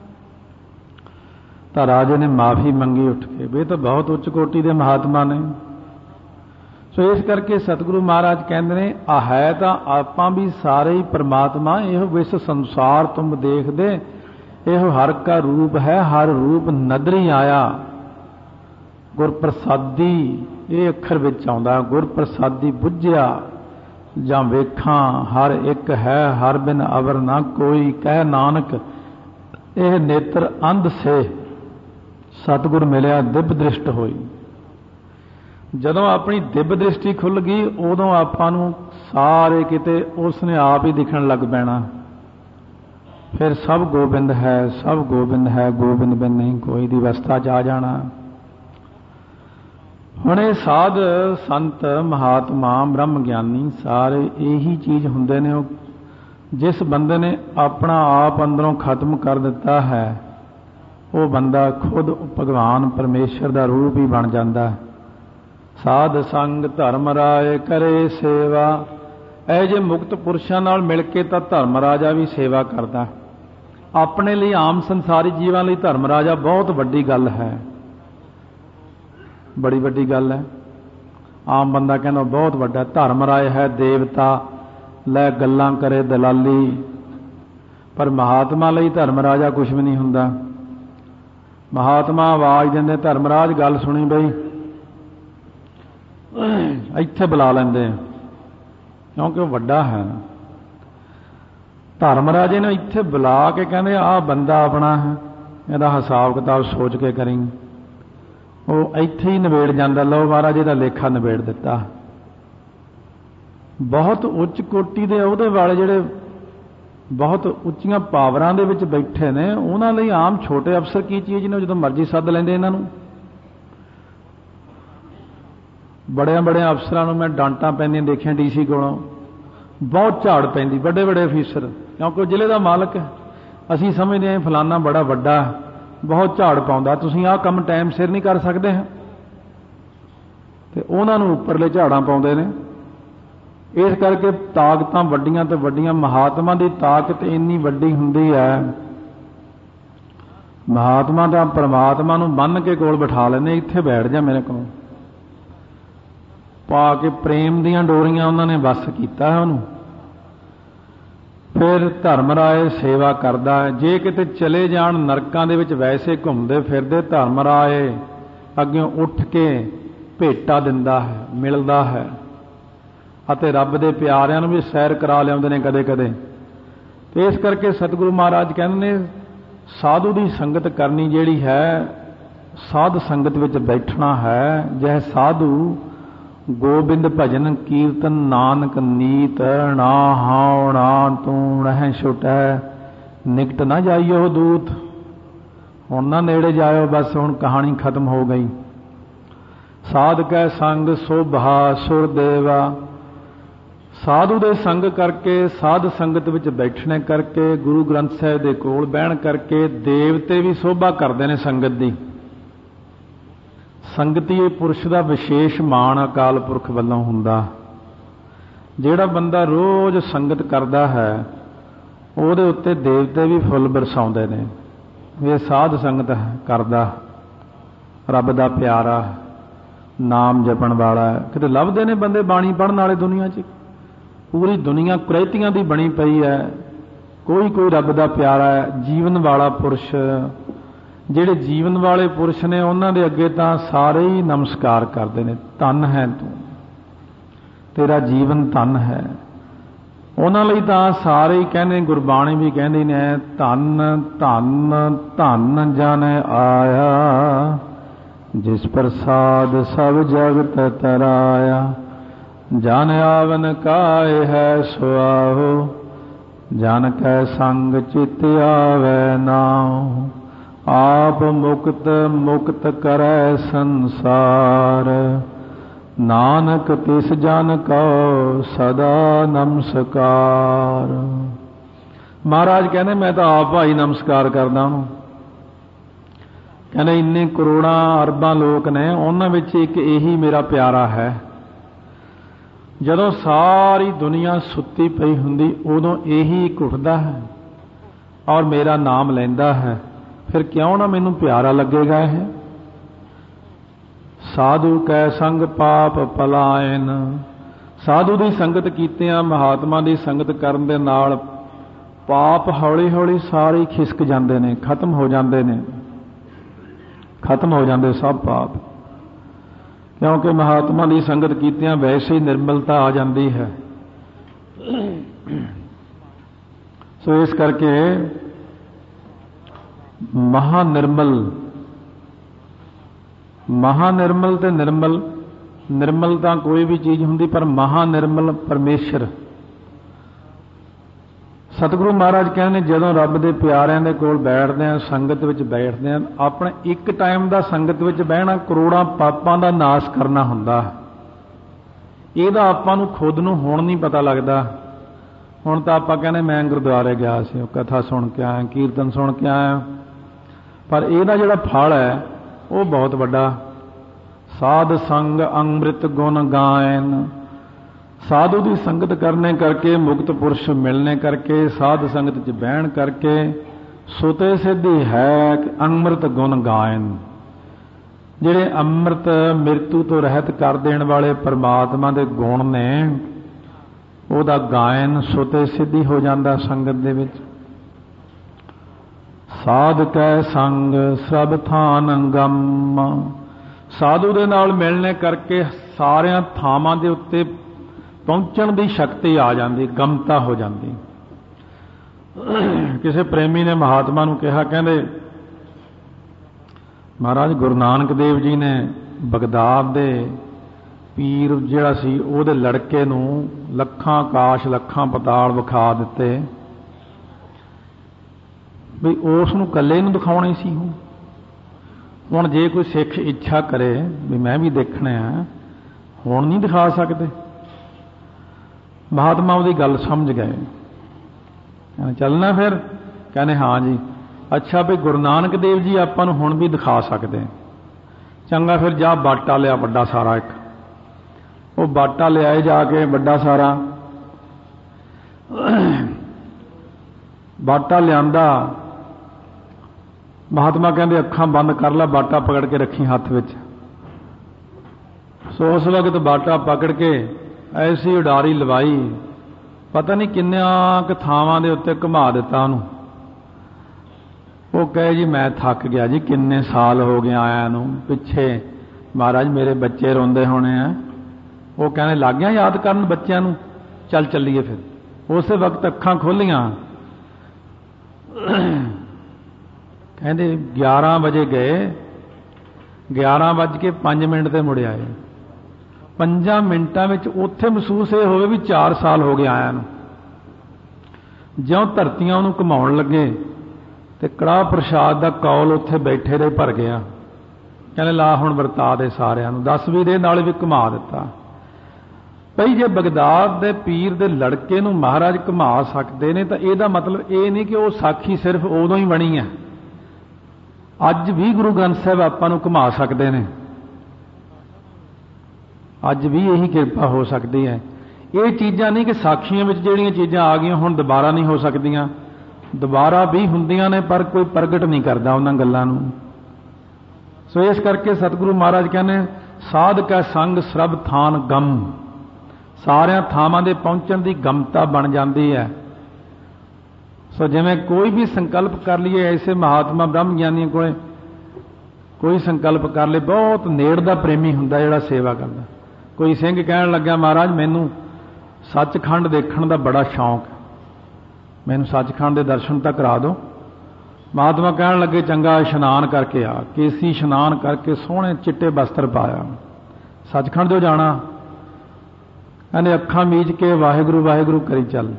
ਤਾਂ ਰਾਜੇ ਨੇ ਮਾਫੀ ਮੰਗੀ ਉੱਠ ਕੇ, ਵੀ ਇਹ ਤਾਂ ਬਹੁਤ ਉੱਚ ਕੋਟੀ ਦੇ ਮਹਾਤਮਾ ਨੇ। ਸੋ ਇਸ ਕਰਕੇ ਸਤਿਗੁਰੂ ਮਹਾਰਾਜ ਕਹਿੰਦੇ ਨੇ, ਆ ਹੈ ਤਾਂ ਆਪਾਂ ਵੀ ਸਾਰੇ ਹੀ ਪ੍ਰਮਾਤਮਾ, ਇਹੋ ਵਿਸ ਸੰਸਾਰ ਤੁਮ ਦੇਖਦੇ, ਇਹੋ ਹਰ ਕਾ ਰੂਪ ਹੈ, ਹਰ ਰੂਪ ਨਦਰੀ ਆਇਆ। ਗੁਰ ਪ੍ਰਸਾਦੀ ਇਹ ਅੱਖਰ ਵਿੱਚ ਆਉਂਦਾ, ਗੁਰ ਪ੍ਰਸਾਦੀ ਬੁੱਝਿਆ ਜਾਂ ਵੇਖਾਂ ਹਰ ਇੱਕ ਹੈ, ਹਰ ਬਿਨ ਅਵਰ ਨਾ ਕੋਈ, ਕਹਿ ਨਾਨਕ ਇਹ ਨੇਤਰ ਅੰਧ ਸੇ। ਸਤਿਗੁਰ ਮਿਲਿਆ ਦਿਵ ਦ੍ਰਿਸ਼ਟ ਹੋਈ। ਜਦੋਂ ਆਪਣੀ ਦਿਵ ਦ੍ਰਿਸ਼ਟੀ ਖੁੱਲ ਗਈ, ਉਦੋਂ ਆਪਾਂ ਨੂੰ ਸਾਰੇ ਕਿਤੇ ਉਸ ਨੇ ਆਪ ਹੀ ਦਿਖਣ ਲੱਗ ਪੈਣਾ। ਫਿਰ ਸਭ ਗੋਬਿੰਦ ਹੈ, ਸਭ ਗੋਬਿੰਦ ਹੈ, ਗੋਬਿੰਦ ਬਿਨ ਨਹੀਂ ਕੋਈ ਦੀ ਅਵਸਥਾ 'ਚ ਆ ਜਾਣਾ। ਹੁਣ ਇਹ ਸਾਧ ਸੰਤ ਮਹਾਤਮਾ ਬ੍ਰਹਮ ਗਿਆਨੀ ਸਾਰੇ ਇਹੀ ਚੀਜ਼ ਹੁੰਦੇ ਨੇ। ਉਹ ਜਿਸ ਬੰਦੇ ਨੇ ਆਪਣਾ ਆਪ ਅੰਦਰੋਂ ਖਤਮ ਕਰ ਦਿੱਤਾ ਹੈ, ਉਹ ਬੰਦਾ ਖੁਦ ਭਗਵਾਨ ਪਰਮੇਸ਼ਰ ਦਾ ਰੂਪ ਹੀ ਬਣ ਜਾਂਦਾ। ਸਾਧ ਸੰਗ ਧਰਮ ਰਾਏ ਕਰੇ ਸੇਵਾ। ਇਹ ਜੇ ਮੁਕਤ ਪੁਰਸ਼ਾਂ ਨਾਲ ਮਿਲ ਕੇ ਤਾਂ ਧਰਮ ਰਾਜਾ ਵੀ ਸੇਵਾ ਕਰਦਾ। ਆਪਣੇ ਲਈ ਆਮ ਸੰਸਾਰੀ ਜੀਵਾਂ ਲਈ ਧਰਮ ਰਾਜਾ ਬਹੁਤ ਵੱਡੀ ਗੱਲ ਹੈ, ਬੜੀ ਵੱਡੀ ਗੱਲ ਹੈ। ਆਮ ਬੰਦਾ ਕਹਿੰਦਾ ਬਹੁਤ ਵੱਡਾ ਧਰਮ ਰਾਏ ਹੈ, ਦੇਵਤਾ ਲੈ ਗੱਲਾਂ ਕਰੇ ਦਲਾਲੀ। ਪਰ ਮਹਾਤਮਾ ਲਈ ਧਰਮ ਰਾਜਾ ਕੁਛ ਵੀ ਨਹੀਂ ਹੁੰਦਾ। ਮਹਾਤਮਾ ਆਵਾਜ਼ ਦਿੰਦੇ, ਧਰਮਰਾਜ ਗੱਲ ਸੁਣੀ ਬਈ, ਇੱਥੇ ਬੁਲਾ ਲੈਂਦੇ, ਕਿਉਂਕਿ ਉਹ ਵੱਡਾ ਹੈ। ਧਰਮਰਾਜੇ ਨੂੰ ਇੱਥੇ ਬੁਲਾ ਕੇ ਕਹਿੰਦੇ, ਆਹ ਬੰਦਾ ਆਪਣਾ ਹੈ, ਇਹਦਾ ਹਿਸਾਬ ਕਿਤਾਬ ਸੋਚ ਕੇ ਕਰੀਂ। ਉਹ ਇੱਥੇ ਹੀ ਨਿਬੇੜ ਜਾਂਦਾ, ਲਓ ਮਹਾਰਾਜ ਇਹਦਾ ਲੇਖਾ ਨਿਬੇੜ ਦਿੱਤਾ। ਬਹੁਤ ਉੱਚ ਕੋਟੀ ਦੇ ਉਹਦੇ ਵਾਲੇ ਜਿਹੜੇ ਬਹੁਤ ਉੱਚੀਆਂ ਪਾਵਰਾਂ ਦੇ ਵਿੱਚ ਬੈਠੇ ਨੇ, ਉਹਨਾਂ ਲਈ ਆਮ ਛੋਟੇ ਅਫਸਰ ਕੀ ਚੀਜ਼ ਨੇ, ਜਦੋਂ ਮਰਜ਼ੀ ਸੱਦ ਲੈਂਦੇ ਇਹਨਾਂ ਨੂੰ। ਬੜਿਆਂ ਬੜਿਆਂ ਅਫਸਰਾਂ ਨੂੰ ਮੈਂ ਡਾਂਟਾਂ ਪੈਂਦੀਆਂ ਦੇਖੀਆਂ ਡੀ ਸੀ ਕੋਲੋਂ, ਬਹੁਤ ਝਾੜ ਪੈਂਦੀ, ਵੱਡੇ ਵੱਡੇ ਅਫੀਸਰ, ਕਿਉਂਕਿ ਉਹ ਜ਼ਿਲ੍ਹੇ ਦਾ ਮਾਲਕ ਹੈ। ਅਸੀਂ ਸਮਝਦੇ ਹਾਂ ਫਲਾਨਾ ਬੜਾ ਵੱਡਾ, ਬਹੁਤ ਝਾੜ ਪਾਉਂਦਾ, ਤੁਸੀਂ ਆਹ ਕੰਮ ਟਾਈਮ ਸਿਰ ਨਹੀਂ ਕਰ ਸਕਦੇ ਹੈ, ਤੇ ਉਹਨਾਂ ਨੂੰ ਉੱਪਰਲੇ ਝਾੜਾਂ ਪਾਉਂਦੇ ਨੇ। ਇਸ ਕਰਕੇ ਤਾਕਤਾਂ ਵੱਡੀਆਂ ਤੋਂ ਵੱਡੀਆਂ, ਮਹਾਤਮਾ ਦੀ ਤਾਕਤ ਇੰਨੀ ਵੱਡੀ ਹੁੰਦੀ ਹੈ। ਮਹਾਤਮਾ ਦਾ ਪਰਮਾਤਮਾ ਨੂੰ ਬੰਨ੍ਹ ਕੇ ਕੋਲ ਬਿਠਾ ਲੈਂਦੇ, ਇੱਥੇ ਬੈਠ ਜਾ ਮੇਰੇ ਕੋਲ, ਪਾ ਕੇ ਪ੍ਰੇਮ ਦੀਆਂ ਡੋਰੀਆਂ ਉਹਨਾਂ ਨੇ ਵੱਸ ਕੀਤਾ ਹੈ ਉਹਨੂੰ। ਫਿਰ ਧਰਮ ਰਾਏ ਸੇਵਾ ਕਰਦਾ ਹੈ। ਜੇ ਕਿਤੇ ਚਲੇ ਜਾਣ ਨਰਕਾਂ ਦੇ ਵਿੱਚ ਵੈਸੇ ਘੁੰਮਦੇ ਫਿਰਦੇ, ਧਰਮ ਰਾਏ ਅੱਗਿਓਂ ਉੱਠ ਕੇ ਭੇਟਾ ਦਿੰਦਾ ਹੈ, ਮਿਲਦਾ ਹੈ, ਅਤੇ ਰੱਬ ਦੇ ਪਿਆਰਿਆਂ ਨੂੰ ਵੀ ਸੈਰ ਕਰਾ ਲਿਆਉਂਦੇ ਨੇ ਕਦੇ ਕਦੇ। ਤੇ ਇਸ ਕਰਕੇ ਸਤਿਗੁਰੂ ਮਹਾਰਾਜ ਕਹਿੰਦੇ ਨੇ, ਸਾਧੂ ਦੀ ਸੰਗਤ ਕਰਨੀ ਜਿਹੜੀ ਹੈ, ਸਾਧ ਸੰਗਤ ਵਿੱਚ ਬੈਠਣਾ ਹੈ। ਜਹ ਸਾਧੂ ਗੋਬਿੰਦ ਭਜਨ ਕੀਰਤਨ ਨਾਨਕ ਨੀਤ, ਨਾ ਹਾਉ ਨਾ ਤੂੰ ਰਹਿ ਛੁਟੈ, ਨਿਕਟ ਨਾ ਜਾਈਓ ਦੂਤ। ਹੁਣ ਨਾ ਨੇੜੇ ਜਾਇਓ, ਬਸ ਹੁਣ ਕਹਾਣੀ ਖਤਮ ਹੋ ਗਈ। ਸਾਧ ਕੈ ਸੰਗ ਸੋਭਾ ਸੁਰ ਦੇਵਾ। ਸਾਧੂ ਦੇ ਸੰਗ ਕਰਕੇ, ਸਾਧ ਸੰਗਤ ਵਿੱਚ ਬੈਠਣੇ ਕਰਕੇ, ਗੁਰੂ ਗ੍ਰੰਥ ਸਾਹਿਬ ਦੇ ਕੋਲ ਬਹਿਣ ਕਰਕੇ ਦੇਵਤੇ ਵੀ ਸੋਭਾ ਕਰਦੇ ਨੇ ਸੰਗਤ ਦੀ। ਸੰਗਤੀ ਪੁਰਸ਼ ਦਾ ਵਿਸ਼ੇਸ਼ ਮਾਣ ਅਕਾਲ ਪੁਰਖ ਵੱਲੋਂ ਹੁੰਦਾ। ਜਿਹੜਾ ਬੰਦਾ ਰੋਜ਼ ਸੰਗਤ ਕਰਦਾ ਹੈ, ਉਹਦੇ ਉੱਤੇ ਦੇਵਤੇ ਵੀ ਫੁੱਲ ਬਰਸਾਉਂਦੇ ਨੇ। ਇਹ ਸਾਧ ਸੰਗਤ ਕਰਦਾ, ਰੱਬ ਦਾ ਪਿਆਰਾ, ਨਾਮ ਜਪਣ ਵਾਲਾ। ਕਿਤੇ ਲੱਭਦੇ ਨੇ ਬੰਦੇ ਬਾਣੀ ਪੜ੍ਹਨ ਵਾਲੇ ਦੁਨੀਆ 'ਚ, ਪੂਰੀ ਦੁਨੀਆ ਕੁਰੈਤੀਆਂ ਦੀ ਬਣੀ ਪਈ ਹੈ। ਕੋਈ ਕੋਈ ਰੱਬ ਦਾ ਪਿਆਰਾ ਹੈ, ਜੀਵਨ ਵਾਲਾ ਪੁਰਸ਼। ਜਿਹੜੇ ਜੀਵਨ ਵਾਲੇ ਪੁਰਸ਼ ਨੇ, ਉਹਨਾਂ ਦੇ ਅੱਗੇ ਤਾਂ ਸਾਰੇ ਹੀ ਨਮਸਕਾਰ ਕਰਦੇ ਨੇ, ਧੰਨ ਹੈ ਤੂੰ, ਤੇਰਾ ਜੀਵਨ ਧੰਨ ਹੈ। ਉਹਨਾਂ ਲਈ ਤਾਂ ਸਾਰੇ ਹੀ ਕਹਿੰਦੇ, ਗੁਰਬਾਣੀ ਵੀ ਕਹਿੰਦੀ ਨੇ, ਧੰਨ ਧੰਨ ਧੰਨ ਜਨ ਆਇਆ, ਜਿਸ ਪ੍ਰਸਾਦ ਸਭ ਜਗਤ ਤਰਾਇਆ। ਜਨ ਆਵਨ ਕਾਇ ਹੈ ਸੁਆਹੋ, ਜਨ ਕੈ ਸੰਗ ਚਿਤ ਆਵੈ ਨਾਉ। ਆਪ ਮੁਕਤ ਮੁਕਤ ਕਰੈ ਸੰਸਾਰ, ਨਾਨਕ ਤਿਸ ਜਨ ਕਉ ਸਦਾ ਨਮਸਕਾਰ। ਮਹਾਰਾਜ ਕਹਿੰਦੇ, ਮੈਂ ਤਾਂ ਆਪ ਭਾਈ ਨਮਸਕਾਰ ਕਰਦਾ ਉਹਨੂੰ। ਕਹਿੰਦੇ ਇੰਨੇ ਕਰੋੜਾਂ ਅਰਬਾਂ ਲੋਕ ਨੇ, ਉਹਨਾਂ ਵਿੱਚ ਇੱਕ ਇਹੀ ਮੇਰਾ ਪਿਆਰਾ ਹੈ। ਜਦੋਂ ਸਾਰੀ ਦੁਨੀਆ ਸੁੱਤੀ ਪਈ ਹੁੰਦੀ ਉਦੋਂ ਇਹੀ ਇੱਕ ਉੱਠਦਾ ਹੈ ਔਰ ਮੇਰਾ ਨਾਮ ਲੈਂਦਾ ਹੈ, ਫਿਰ ਕਿਉਂ ਨਾ ਮੈਨੂੰ ਪਿਆਰਾ ਲੱਗੇਗਾ ਇਹ। ਸਾਧੂ ਕੈ ਸੰਗ ਪਾਪ ਪਲਾਇਨ, ਸਾਧੂ ਦੀ ਸੰਗਤ ਕੀਤਿਆਂ, ਮਹਾਤਮਾ ਦੀ ਸੰਗਤ ਕਰਨ ਦੇ ਨਾਲ ਪਾਪ ਹੌਲੀ ਹੌਲੀ ਸਾਰੇ ਖਿਸਕ ਜਾਂਦੇ ਨੇ, ਖਤਮ ਹੋ ਜਾਂਦੇ ਨੇ, ਖਤਮ ਹੋ ਜਾਂਦੇ ਸਭ ਪਾਪ, ਕਿਉਂਕਿ ਮਹਾਤਮਾ ਦੀ ਸੰਗਤ ਕੀਤਿਆਂ ਵੈਸੇ ਹੀ ਨਿਰਮਲਤਾ ਆ ਜਾਂਦੀ ਹੈ। ਸੋ ਇਸ ਕਰਕੇ ਮਹਾ ਨਿਰਮਲ, ਮਹਾ ਨਿਰਮਲ ਤੇ ਨਿਰਮਲ, ਨਿਰਮਲ ਤਾਂ ਕੋਈ ਵੀ ਚੀਜ਼ ਹੁੰਦੀ, ਪਰ ਮਹਾ ਨਿਰਮਲ ਪਰਮੇਸ਼ਰ। ਸਤਿਗੁਰੂ ਮਹਾਰਾਜ ਕਹਿੰਦੇ ਨੇ ਜਦੋਂ ਰੱਬ ਦੇ ਪਿਆਰਿਆਂ ਦੇ ਕੋਲ ਬੈਠਦੇ ਆ, ਸੰਗਤ ਵਿੱਚ ਬੈਠਦੇ ਆ, ਆਪਣੇ ਇੱਕ ਟਾਈਮ ਦਾ ਸੰਗਤ ਵਿੱਚ ਬਹਿਣਾ ਕਰੋੜਾਂ ਪਾਪਾਂ ਦਾ ਨਾਸ਼ ਕਰਨਾ ਹੁੰਦਾ। ਇਹਦਾ ਆਪਾਂ ਨੂੰ ਖੁਦ ਨੂੰ ਹੁਣ ਨਹੀਂ ਪਤਾ ਲੱਗਦਾ। ਹੁਣ ਤਾਂ ਆਪਾਂ ਕਹਿੰਦੇ ਮੈਂ ਗੁਰਦੁਆਰੇ ਗਿਆ ਸੀ, ਉਹ ਕਥਾ ਸੁਣ ਕੇ ਆਇਆ, ਕੀਰਤਨ ਸੁਣ ਕੇ ਆਇਆ, ਪਰ ਇਹਦਾ ਜਿਹੜਾ ਫਲ ਹੈ ਉਹ ਬਹੁਤ ਵੱਡਾ। ਸਾਧ ਸੰਗ ਅੰਮ੍ਰਿਤ ਗੁਣ ਗਾਇਨ, ਸਾਧੂ ਦੀ ਸੰਗਤ ਕਰਨੇ ਕਰਕੇ, ਮੁਕਤ ਪੁਰਸ਼ ਮਿਲਣੇ ਕਰਕੇ, ਸਾਧ ਸੰਗਤ 'ਚ ਬਹਿਣ ਕਰਕੇ ਸੁਤੇ ਸਿੱਧੀ ਹੈ ਕਿ ਅੰਮ੍ਰਿਤ ਗੁਣ ਗਾਇਨ। ਜਿਹੜੇ ਅੰਮ੍ਰਿਤ ਮਿਰਤੂ ਤੋਂ ਰਹਿਤ ਕਰ ਦੇਣ ਵਾਲੇ ਪਰਮਾਤਮਾ ਦੇ ਗੁਣ ਨੇ, ਉਹਦਾ ਗਾਇਨ ਸੁਤੇ ਸਿੱਧੀ ਹੋ ਜਾਂਦਾ ਸੰਗਤ ਦੇ ਵਿੱਚ। ਸਾਧ ਕੈ ਸੰਗ ਸਭ ਥਾਨ ਗਮ, ਸਾਧੂ ਦੇ ਨਾਲ ਮਿਲਣੇ ਕਰਕੇ ਸਾਰਿਆਂ ਥਾਵਾਂ ਦੇ ਉੱਤੇ ਪਹੁੰਚਣ ਦੀ ਸ਼ਕਤੀ ਆ ਜਾਂਦੀ, ਗਮਤਾ ਹੋ ਜਾਂਦੀ। ਕਿਸੇ ਪ੍ਰੇਮੀ ਨੇ ਮਹਾਤਮਾ ਨੂੰ ਕਿਹਾ, ਕਹਿੰਦੇ ਮਹਾਰਾਜ ਗੁਰੂ ਨਾਨਕ ਦੇਵ ਜੀ ਨੇ ਬਗਦਾਦ ਦੇ ਪੀਰ ਜਿਹੜਾ ਸੀ ਉਹਦੇ ਲੜਕੇ ਨੂੰ ਲੱਖਾਂ ਆਕਾਸ਼ ਲੱਖਾਂ ਪਤਾਲ ਵਿਖਾ ਦਿੱਤੇ, ਵੀ ਉਸ ਨੂੰ ਇਕੱਲੇ ਨੂੰ ਦਿਖਾਉਣੇ ਸੀ। ਹੁਣ ਜੇ ਕੋਈ ਸਿੱਖ ਇੱਛਾ ਕਰੇ ਵੀ ਮੈਂ ਵੀ ਦੇਖਣਾ ਹੈ, ਹੁਣ ਨਹੀਂ ਦਿਖਾ ਸਕਦੇ। ਮਹਾਤਮਾ ਉਹਦੀ ਗੱਲ ਸਮਝ ਗਏ, ਕਹਿੰਦੇ ਚੱਲਣਾ ਫਿਰ? ਕਹਿੰਦੇ ਹਾਂ ਜੀ। ਅੱਛਾ ਵੀ ਗੁਰੂ ਨਾਨਕ ਦੇਵ ਜੀ ਆਪਾਂ ਨੂੰ ਹੁਣ ਵੀ ਦਿਖਾ ਸਕਦੇ। ਚੰਗਾ ਫਿਰ ਜਾ ਬਾਟਾ ਲਿਆ ਵੱਡਾ ਸਾਰਾ ਇੱਕ। ਉਹ ਬਾਟਾ ਲਿਆਏ ਜਾ ਕੇ ਵੱਡਾ ਸਾਰਾ, ਬਾਟਾ ਲਿਆਂਦਾ। ਮਹਾਤਮਾ ਕਹਿੰਦੇ ਅੱਖਾਂ ਬੰਦ ਕਰ ਲੈ, ਬਾਟਾ ਪਕੜ ਕੇ ਰੱਖੀ ਹੱਥ ਵਿੱਚ। ਸੋ ਉਸ ਵਕਤ ਬਾਟਾ ਪਕੜ ਕੇ ਐਸੀ ਉਡਾਰੀ ਲਵਾਈ, ਪਤਾ ਨਹੀਂ ਕਿੰਨਿਆਂ ਕੁ ਥਾਵਾਂ ਦੇ ਉੱਤੇ ਘੁਮਾ ਦਿੱਤਾ ਉਹਨੂੰ। ਉਹ ਕਹੇ ਜੀ ਮੈਂ ਥੱਕ ਗਿਆ ਜੀ, ਕਿੰਨੇ ਸਾਲ ਹੋ ਗਏ ਆਇਆ ਨੂੰ, ਪਿੱਛੇ ਮਹਾਰਾਜ ਮੇਰੇ ਬੱਚੇ ਰੋਂਦੇ ਹੋਣੇ ਆ। ਉਹ ਕਹਿੰਦੇ ਲੱਗ ਗਿਆ ਯਾਦ ਕਰਨ ਬੱਚਿਆਂ ਨੂੰ, ਚੱਲ ਚੱਲੀਏ ਫਿਰ। ਉਸੇ ਵਕਤ ਅੱਖਾਂ ਖੋਲੀਆਂ, ਕਹਿੰਦੇ ਗਿਆਰਾਂ ਵਜੇ ਗਏ, ਗਿਆਰਾਂ ਵੱਜ ਕੇ ਪੰਜ ਮਿੰਟ ਤੇ ਮੁੜ ਆਏ। ਪੰਜਾਂ ਮਿੰਟਾਂ ਵਿੱਚ ਉੱਥੇ ਮਹਿਸੂਸ ਇਹ ਹੋਵੇ ਵੀ ਚਾਰ ਸਾਲ ਹੋ ਗਏ ਆਇਆ ਨੂੰ। ਜਿਉਂ ਧਰਤੀਆਂ ਉਹਨੂੰ ਘੁਮਾਉਣ ਲੱਗੇ ਤੇ ਕੜਾਹ ਪ੍ਰਸ਼ਾਦ ਦਾ ਕੌਲ ਉੱਥੇ ਬੈਠੇ ਰਹੇ ਭਰ ਗਿਆ। ਕਹਿੰਦੇ ਲਾ ਹੁਣ ਵਰਤਾ ਦੇ ਸਾਰਿਆਂ ਨੂੰ, ਦਸ ਵੀਹ ਦੇ ਨਾਲ ਵੀ ਘੁਮਾ ਦਿੱਤਾ। ਭਈ ਜੇ ਬਗਦਾਦ ਦੇ ਪੀਰ ਦੇ ਲੜਕੇ ਨੂੰ ਮਹਾਰਾਜ ਘੁਮਾ ਸਕਦੇ ਨੇ ਤਾਂ ਇਹਦਾ ਮਤਲਬ ਇਹ ਨਹੀਂ ਕਿ ਉਹ ਸਾਖੀ ਸਿਰਫ ਉਦੋਂ ਹੀ ਬਣੀ ਹੈ। ਅੱਜ ਵੀ ਗੁਰੂ ਗ੍ਰੰਥ ਸਾਹਿਬ ਆਪਾਂ ਨੂੰ ਘੁਮਾ ਸਕਦੇ ਨੇ, ਅੱਜ ਵੀ ਇਹੀ ਕਿਰਪਾ ਹੋ ਸਕਦੀ ਹੈ। ਇਹ ਚੀਜ਼ਾਂ ਨਹੀਂ ਕਿ ਸਾਖੀਆਂ ਵਿੱਚ ਜਿਹੜੀਆਂ ਚੀਜ਼ਾਂ ਆ ਗਈਆਂ ਹੁਣ ਦੁਬਾਰਾ ਨਹੀਂ ਹੋ ਸਕਦੀਆਂ, ਦੁਬਾਰਾ ਵੀ ਹੁੰਦੀਆਂ ਨੇ, ਪਰ ਕੋਈ ਪ੍ਰਗਟ ਨਹੀਂ ਕਰਦਾ ਉਹਨਾਂ ਗੱਲਾਂ ਨੂੰ। ਸੋ ਇਸ ਕਰਕੇ ਸਤਿਗੁਰੂ ਮਹਾਰਾਜ ਕਹਿੰਦੇ ਸਾਧ ਕਾ ਸੰਗ ਸਰਬ ਥਾਨ ਗਮ, ਸਾਰਿਆਂ ਥਾਵਾਂ ਦੇ ਪਹੁੰਚਣ ਦੀ ਗਮਤਾ ਬਣ ਜਾਂਦੀ ਹੈ। ਸੋ ਜਿਵੇਂ ਕੋਈ ਵੀ ਸੰਕਲਪ ਕਰ ਲਈਏ, ਐਸੇ ਮਹਾਤਮਾ ਬ੍ਰਹਮ ਗਿਆਨੀਆਂ ਕੋਲੇ ਕੋਈ ਸੰਕਲਪ ਕਰ ਲੇ, ਬਹੁਤ ਨੇੜ ਦਾ ਪ੍ਰੇਮੀ ਹੁੰਦਾ ਜਿਹੜਾ ਸੇਵਾ ਕਰਦਾ। ਕੋਈ ਸਿੰਘ ਕਹਿਣ ਲੱਗਾ ਮਹਾਰਾਜ ਮੈਨੂੰ ਸੱਚਖੰਡ ਦੇਖਣ ਦਾ ਬੜਾ ਸ਼ੌਂਕ ਹੈ, ਮੈਨੂੰ ਸੱਚਖੰਡ ਦੇ ਦਰਸ਼ਨ ਤਾਂ ਕਰਾ ਦਿਓ। ਮਹਾਤਮਾ ਕਹਿਣ ਲੱਗੇ ਚੰਗਾ ਇਸ਼ਨਾਨ ਕਰਕੇ ਆ। ਕੇਸੀ ਇਸ਼ਨਾਨ ਕਰਕੇ ਸੋਹਣੇ ਚਿੱਟੇ ਬਸਤਰ ਪਾਇਆ, ਸੱਚਖੰਡ ਜੋ ਜਾਣਾ। ਕਹਿੰਦੇ ਅੱਖਾਂ ਮੀਚ ਕੇ ਵਾਹਿਗੁਰੂ ਵਾਹਿਗੁਰੂ ਕਰੀ ਚੱਲ।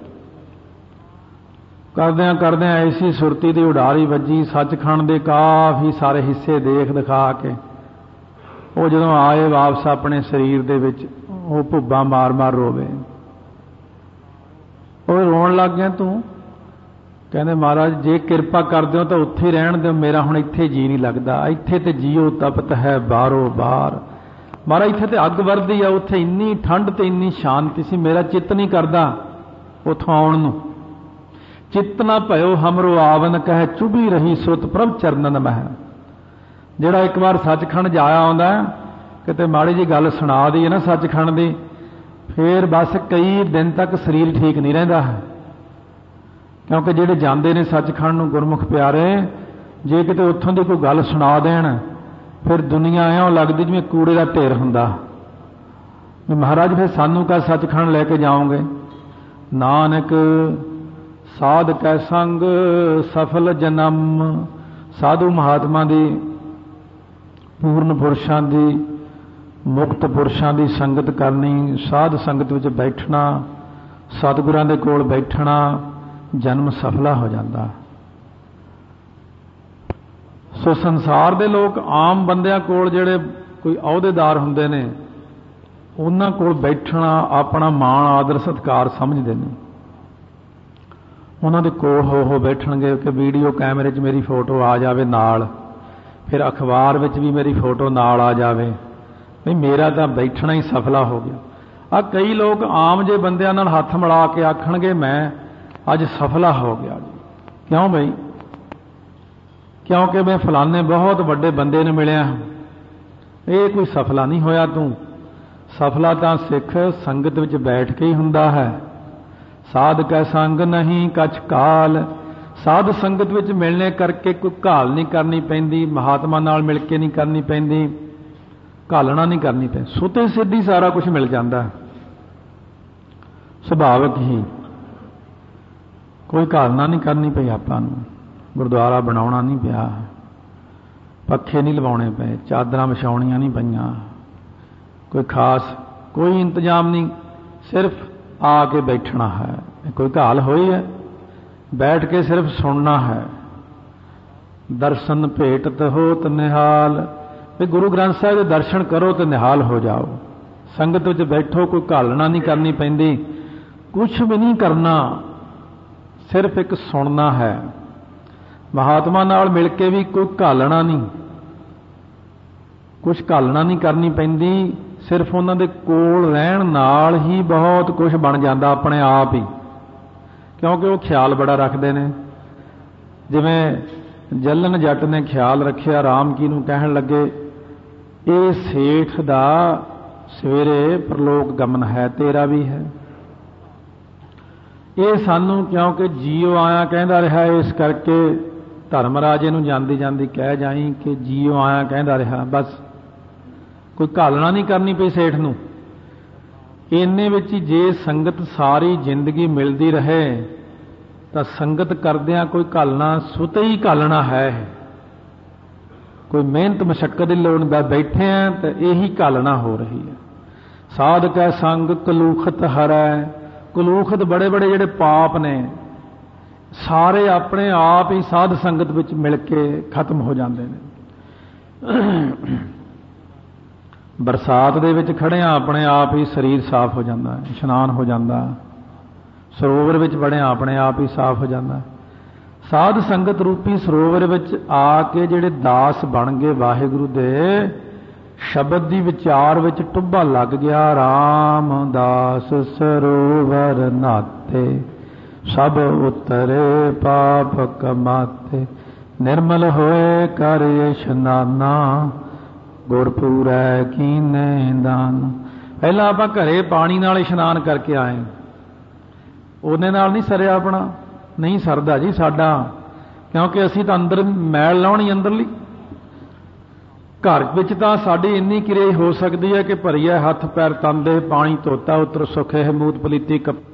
ਕਰਦਿਆਂ ਕਰਦਿਆਂ ਐਸੀ ਸੁਰਤੀ ਦੀ ਉਡਾਰੀ ਵੱਜੀ, ਸੱਚਖੰਡ ਦੇ ਕਾਫੀ ਸਾਰੇ ਹਿੱਸੇ ਦੇਖ ਦਿਖਾ ਕੇ ਉਹ ਜਦੋਂ ਆਏ ਵਾਪਸ ਆਪਣੇ ਸਰੀਰ ਦੇ ਵਿੱਚ, ਉਹ ਭੁੱਬਾਂ ਮਾਰ ਮਾਰ ਰੋਵੇ। ਉਹ ਰੋਣ ਲੱਗ ਗਿਆ। ਤੂੰ ਕਹਿੰਦੇ ਮਹਾਰਾਜ ਜੇ ਕਿਰਪਾ ਕਰਦੇ ਹੋ ਤਾਂ ਉੱਥੇ ਰਹਿਣ ਦਿਓ, ਮੇਰਾ ਹੁਣ ਇੱਥੇ ਜੀ ਨਹੀਂ ਲੱਗਦਾ, ਇੱਥੇ ਤੇ ਜੀਓ ਤਪਤ ਹੈ ਬਾਹਰੋਂ ਬਾਹਰ। ਮਹਾਰਾਜ ਇੱਥੇ ਤੇ ਅੱਗ ਵਰਦੀ ਆ, ਉੱਥੇ ਇੰਨੀ ਠੰਡ ਤੇ ਇੰਨੀ ਸ਼ਾਂਤੀ ਸੀ, ਮੇਰਾ ਚਿੱਤ ਨਹੀਂ ਕਰਦਾ ਉੱਥੋਂ ਆਉਣ ਨੂੰ। ਚਿੱਤ ਨਾ ਭਇਓ ਹਮਰੋ ਆਵਨ ਕਹਿ ਚੁਭੀ ਰਹੀ ਸੁਤ ਪ੍ਰਭ ਚਰਨਨ ਮਹਿ। ਜਿਹੜਾ ਇੱਕ ਵਾਰ ਸੱਚਖੰਡ ਜਾਇਆ ਆਉਂਦਾ, ਕਿਤੇ ਮਾੜੀ ਜੀ ਗੱਲ ਸੁਣਾ ਦੀ ਹੈ ਨਾ ਸੱਚਖੰਡ ਦੀ, ਫਿਰ ਬਸ ਕਈ ਦਿਨ ਤੱਕ ਸਰੀਰ ਠੀਕ ਨਹੀਂ ਰਹਿੰਦਾ ਹੈ। ਕਿਉਂਕਿ ਜਿਹੜੇ ਜਾਂਦੇ ਨੇ ਸੱਚਖੰਡ ਨੂੰ ਗੁਰਮੁਖ ਪਿਆਰੇ, ਜੇ ਕਿਤੇ ਉੱਥੋਂ ਦੀ ਕੋਈ ਗੱਲ ਸੁਣਾ ਦੇਣ, ਫਿਰ ਦੁਨੀਆ ਇਉਂ ਲੱਗਦੀ ਜਿਵੇਂ ਕੂੜੇ ਦਾ ਢੇਰ ਹੁੰਦਾ ਵੀ ਮਹਾਰਾਜ ਫਿਰ ਸਾਨੂੰ ਕਾ ਸੱਚਖੰਡ ਲੈ ਕੇ ਜਾਓਗੇ। ਨਾਨਕ ਸਾਧ ਕੈ ਸੰਗ ਸਫਲ ਜਨਮ। ਸਾਧੂ ਮਹਾਤਮਾ ਦੀ, ਪੂਰਨ ਪੁਰਸ਼ਾਂ ਦੀ, ਮੁਕਤ ਪੁਰਸ਼ਾਂ ਦੀ ਸੰਗਤ ਕਰਨੀ, ਸਾਧ ਸੰਗਤ ਵਿੱਚ ਬੈਠਣਾ, ਸਤਿਗੁਰਾਂ ਦੇ ਕੋਲ ਬੈਠਣਾ, ਜਨਮ ਸਫਲਾ ਹੋ ਜਾਂਦਾ। ਸੋ ਸੰਸਾਰ ਦੇ ਲੋਕ ਆਮ ਬੰਦਿਆਂ ਕੋਲ ਜਿਹੜੇ ਕੋਈ ਅਹੁਦੇਦਾਰ ਹੁੰਦੇ ਨੇ, ਉਹਨਾਂ ਕੋਲ ਬੈਠਣਾ ਆਪਣਾ ਮਾਣ ਆਦਰ ਸਤਿਕਾਰ ਸਮਝਦੇ ਨੇ। ਉਹਨਾਂ ਦੇ ਕੋਲ ਹੋ ਹੋ ਬੈਠਣਗੇ ਕਿ ਵੀਡੀਓ ਕੈਮਰੇ 'ਚ ਮੇਰੀ ਫੋਟੋ ਆ ਜਾਵੇ ਨਾਲ, ਫਿਰ ਅਖਬਾਰ ਵਿੱਚ ਵੀ ਮੇਰੀ ਫੋਟੋ ਨਾਲ ਆ ਜਾਵੇ, ਨਹੀਂ ਮੇਰਾ ਤਾਂ ਬੈਠਣਾ ਹੀ ਸਫਲਾ ਹੋ ਗਿਆ। ਆ ਕਈ ਲੋਕ ਆਮ ਜੇ ਬੰਦਿਆਂ ਨਾਲ ਹੱਥ ਮਿਲਾ ਕੇ ਆਖਣਗੇ ਮੈਂ ਅੱਜ ਸਫਲਾ ਹੋ ਗਿਆ ਜੀ। ਕਿਉਂ ਬਈ? ਕਿਉਂਕਿ ਮੈਂ ਫਲਾਣੇ ਬਹੁਤ ਵੱਡੇ ਬੰਦੇ ਨੂੰ ਮਿਲਿਆ। ਇਹ ਕੋਈ ਸਫਲਾ ਨਹੀਂ ਹੋਇਆ ਤੂੰ। ਸਫਲਾ ਤਾਂ ਸਿੱਖ ਸੰਗਤ ਵਿੱਚ ਬੈਠ ਕੇ ਹੀ ਹੁੰਦਾ ਹੈ। ਸਾਧ ਕੈ ਸੰਗ ਨਹੀਂ ਕਛ ਕਾਲ। ਸਾਧ ਸੰਗਤ ਵਿੱਚ ਮਿਲਣੇ ਕਰਕੇ ਕੋਈ ਘਾਲ ਨਹੀਂ ਕਰਨੀ ਪੈਂਦੀ, ਮਹਾਤਮਾ ਨਾਲ ਮਿਲ ਕੇ ਨਹੀਂ ਕਰਨੀ ਪੈਂਦੀ, ਘਾਲਣਾ ਨਹੀਂ ਕਰਨੀ ਪੈਂਦੀ, ਸੁਤੇ ਸਿੱਧੀ ਸਾਰਾ ਕੁਝ ਮਿਲ ਜਾਂਦਾ ਸੁਭਾਵਿਕ ਹੀ। ਕੋਈ ਘਾਲਣਾ ਨਹੀਂ ਕਰਨੀ ਪਈ ਆਪਾਂ ਨੂੰ, ਗੁਰਦੁਆਰਾ ਬਣਾਉਣਾ ਨਹੀਂ ਪਿਆ, ਪੱਖੇ ਨਹੀਂ ਲਵਾਉਣੇ ਪਏ, ਚਾਦਰਾਂ ਵਿਛਾਉਣੀਆਂ ਨਹੀਂ ਪਈਆਂ, ਕੋਈ ਖਾਸ ਕੋਈ ਇੰਤਜ਼ਾਮ ਨਹੀਂ, ਸਿਰਫ ਆ ਕੇ ਬੈਠਣਾ ਹੈ। ਕੋਈ ਘਾਲ ਹੋਈ ਹੈ? ਬੈਠ ਕੇ ਸਿਰਫ ਸੁਣਨਾ ਹੈ। ਦਰਸ਼ਨ ਭੇਟਤ ਹੋਤ ਨਿਹਾਲ। ਵੀ ਗੁਰੂ ਗ੍ਰੰਥ ਸਾਹਿਬ ਦੇ ਦਰਸ਼ਨ ਕਰੋ ਤੇ ਨਿਹਾਲ ਹੋ ਜਾਓ। ਸੰਗਤ ਵਿੱਚ ਬੈਠੋ, ਕੋਈ ਘਾਲਣਾ ਨਹੀਂ ਕਰਨੀ ਪੈਂਦੀ, ਕੁਛ ਵੀ ਨਹੀਂ ਕਰਨਾ, ਸਿਰਫ ਇੱਕ ਸੁਣਨਾ ਹੈ। ਮਹਾਤਮਾ ਨਾਲ ਮਿਲ ਕੇ ਵੀ ਕੋਈ ਘਾਲਣਾ ਨਹੀਂ, ਕੁਛ ਘਾਲਣਾ ਨਹੀਂ ਕਰਨੀ ਪੈਂਦੀ, ਸਿਰਫ ਉਹਨਾਂ ਦੇ ਕੋਲ ਰਹਿਣ ਨਾਲ ਹੀ ਬਹੁਤ ਕੁਝ ਬਣ ਜਾਂਦਾ ਆਪਣੇ ਆਪ ਹੀ। ਕਿਉਂਕਿ ਉਹ ਖਿਆਲ ਬੜਾ ਰੱਖਦੇ ਨੇ। ਜਿਵੇਂ ਜੱਲਨ ਜੱਟ ਨੇ ਖਿਆਲ ਰੱਖਿਆ, ਰਾਮ ਕੀ ਨੂੰ ਕਹਿਣ ਲੱਗੇ ਇਹ ਸੇਠ ਦਾ ਸਵੇਰੇ ਪ੍ਰਲੋਕ ਗਮਨ ਹੈ, ਤੇਰਾ ਵੀ ਹੈ। ਇਹ ਸਾਨੂੰ ਕਿਉਂਕਿ ਜੀਓ ਆਇਆ ਕਹਿੰਦਾ ਰਿਹਾ, ਇਸ ਕਰਕੇ ਧਰਮ ਰਾਜੇ ਨੂੰ ਜਾਂਦੀ ਜਾਂਦੀ ਕਹਿ ਜਾਈ ਕਿ ਜੀਓ ਆਇਆ ਕਹਿੰਦਾ ਰਿਹਾ। ਬਸ ਕੋਈ ਘਾਲਣਾ ਨਹੀਂ ਕਰਨੀ ਪਈ ਸੇਠ ਨੂੰ। ਇੰਨੇ ਵਿੱਚ ਹੀ ਜੇ ਸੰਗਤ ਸਾਰੀ ਜ਼ਿੰਦਗੀ ਮਿਲਦੀ ਰਹੇ ਤਾਂ ਸੰਗਤ ਕਰਦਿਆਂ ਕੋਈ ਘਾਲਣਾ ਸੁਤੇ ਹੀ ਘਾਲਣਾ ਹੈ। ਕੋਈ ਮਿਹਨਤ ਮਸ਼ੱਕਤ ਦੀ ਲੋੜ ਨਹੀਂ, ਬੈਠੇ ਆ ਤਾਂ ਇਹੀ ਘਾਲਣਾ ਹੋ ਰਹੀ ਹੈ। ਸਾਧ ਕੈ ਸੰਗ ਕਲੂਖਤ ਹਰੈ। ਕਲੂਖਤ ਬੜੇ ਬੜੇ ਜਿਹੜੇ ਪਾਪ ਨੇ ਸਾਰੇ ਆਪਣੇ ਆਪ ਹੀ ਸਾਧ ਸੰਗਤ ਵਿੱਚ ਮਿਲ ਕੇ ਖਤਮ ਹੋ ਜਾਂਦੇ ਨੇ। ਬਰਸਾਤ ਦੇ ਵਿੱਚ ਖੜਿਆਂ ਆਪਣੇ ਆਪ ਹੀ ਸਰੀਰ ਸਾਫ਼ ਹੋ ਜਾਂਦਾ, ਇਸ਼ਨਾਨ ਹੋ ਜਾਂਦਾ। ਸਰੋਵਰ ਵਿੱਚ ਵੜਿਆਂ ਆਪਣੇ ਆਪ ਹੀ ਸਾਫ਼ ਹੋ ਜਾਂਦਾ। ਸਾਧ ਸੰਗਤ ਰੂਪੀ ਸਰੋਵਰ ਵਿੱਚ ਆ ਕੇ ਜਿਹੜੇ ਦਾਸ ਬਣ ਗਏ ਵਾਹਿਗੁਰੂ ਦੇ, ਸ਼ਬਦ ਦੀ ਵਿਚਾਰ ਵਿੱਚ ਟੁੱਭਾ ਲੱਗ ਗਿਆ। ਰਾਮਦਾਸ ਸਰੋਵਰ ਨਾਤੇ ਸਭ ਉਤਰੇ ਪਾਪ ਕਮਾਤੇ। ਨਿਰਮਲ ਹੋਏ ਕਰ ਇਸ਼ਨਾਨਾ ਗੁਰਪੂਰੈ ਕੀਨੇ ਦਾਨ। ਪਹਿਲਾਂ ਆਪਾਂ ਘਰੇ ਪਾਣੀ ਨਾਲ ਇਸ਼ਨਾਨ ਕਰਕੇ ਆਏ, ਉਹਦੇ ਨਾਲ ਨਹੀਂ ਸਰਿਆ ਆਪਣਾ, ਨਹੀਂ ਸਰਦਾ ਜੀ ਸਾਡਾ, ਕਿਉਂਕਿ ਅਸੀਂ ਤਾਂ ਅੰਦਰ ਮੈਲ ਲਾਉਣੀ ਅੰਦਰਲੀ। ਘਰ ਵਿੱਚ ਤਾਂ ਸਾਡੀ ਇੰਨੀ ਕਿਰਿਆ ਹੋ ਸਕਦੀ ਹੈ ਕਿ ਭਰੀਏ ਹੱਥ ਪੈਰ ਤੰਦੇ, ਪਾਣੀ ਧੋਤਾ ਉਤਰ ਸੁਖੇ ਮੂਤ ਪਲੀਤੀ ਕੱਪ